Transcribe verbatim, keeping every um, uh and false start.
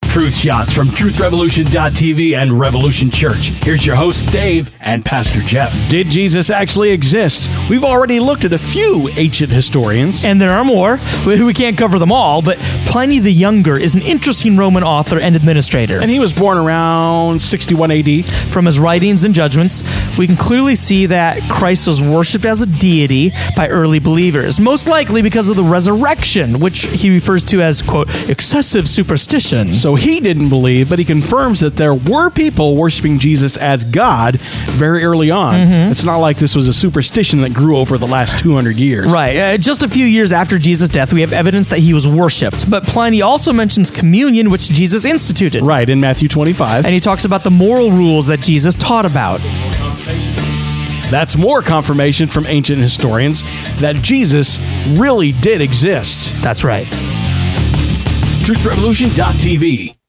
Truth Shots from truth revolution dot t v and Revolution Church. Here's your host, Dave, and Pastor Jeff. Did Jesus actually exist? We've already looked at a few ancient historians. And there are more. We we can't cover them all, but Pliny the Younger is an interesting Roman author and administrator. And he was born around sixty-one A D. From his writings and judgments, we can clearly see that Christ was worshipped as a deity by early believers, most likely because of the resurrection, which he refers to as, quote, excessive superstition. So he didn't believe, but he confirms that there were people worshiping Jesus as God very early on. Mm-hmm. It's not like this was a superstition that grew over the last two hundred years. Right. Uh, just a few years after Jesus' death, we have evidence that he was worshipped. But Pliny also mentions communion, which Jesus instituted. Right, in Matthew twenty-five. And he talks about the moral rules that Jesus taught about. That's more confirmation from ancient historians that Jesus really did exist. That's right. truth revolution dot t v